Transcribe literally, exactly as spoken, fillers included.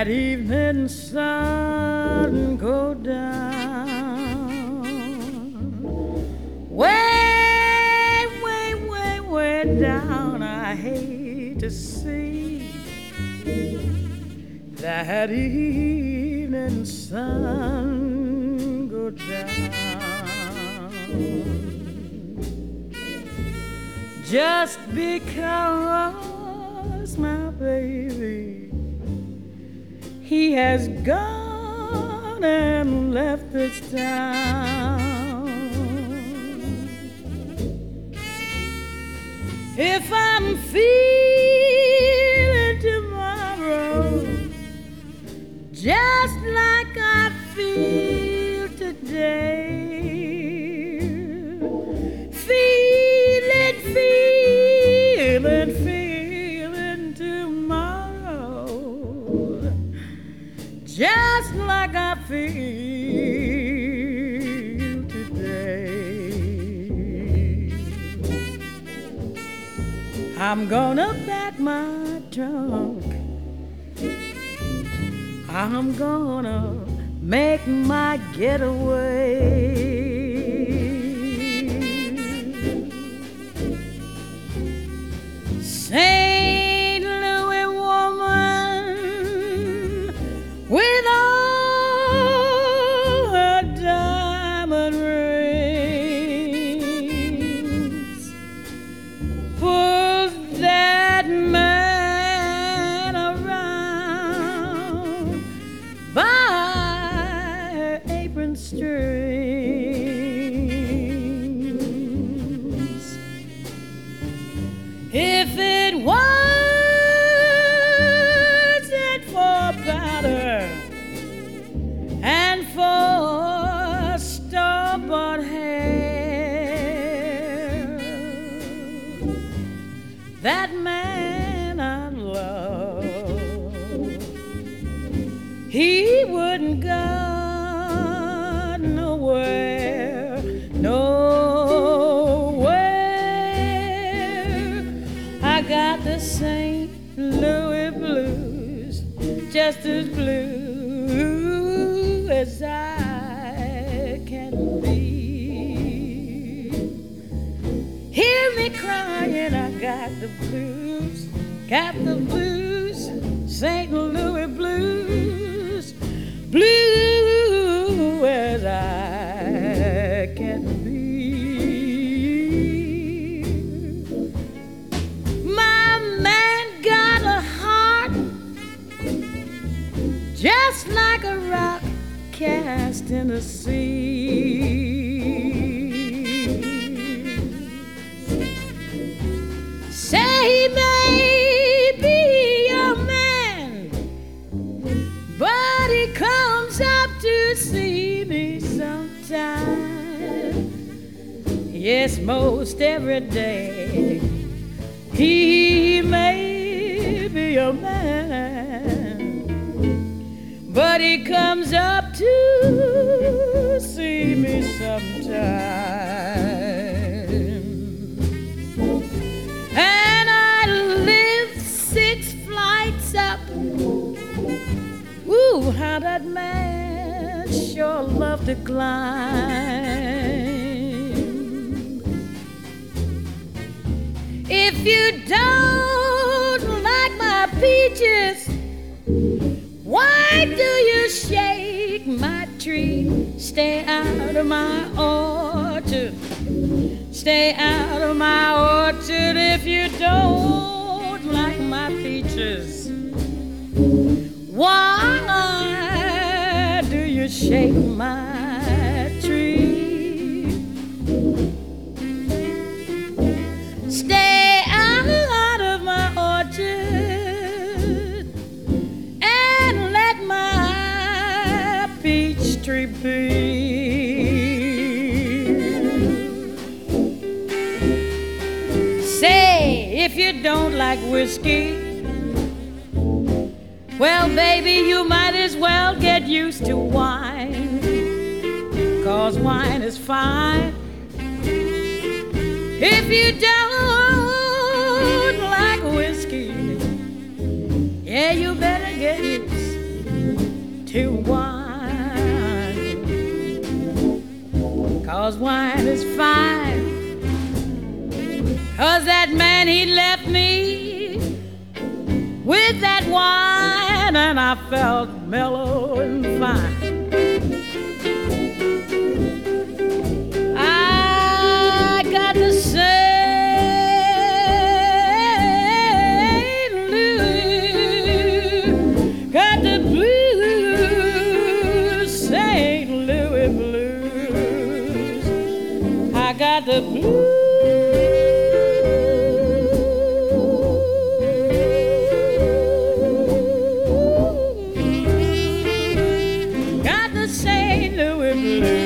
that evening sun go down, way, way, way, way down. I hate to see that evening sun go down. Just because my baby, he has gone and left this town. If I'm feeling tomorrow just like I feel today, feeling, feeling, feeling tomorrow just like I feel today, I'm gonna pack my trunk, I'm gonna make my getaway. Saint Louis woman with all her diamond rings pulls that man around by her apron strings. If it wasn't for powder and for store-bought hair, that man I love, he wouldn't go nowhere, nowhere. I got the Saint Louis blues, just as blue as I can be. Hear me crying, I got the blues, got the blues, Saint Louis blues, blue as I can be. My man got a heart just like a rock cast in the sea. Say he may be a man, but he comes up to see me sometime. Yes, most every day. He may be a man, but he comes up to see me sometime. And I live six flights up. Ooh, how that man sure love to climb. If you don't like my peaches, why do you shake my tree? Stay out of my orchard. Stay out of my orchard if you don't like my peaches. Why do you shake my tree? Stay out of my orchard and let my peach tree be. Say, if you don't like whiskey, well, baby, you might as well get used to wine, 'cause wine is fine. If you don't like whiskey, yeah, you better get used to wine, 'cause wine is fine. 'Cause that man, he left me with that wine, and I felt mellow and fine. I got the Saint Louis, got the blues, Saint Louis blues. I got the blues. Saint Louis blues.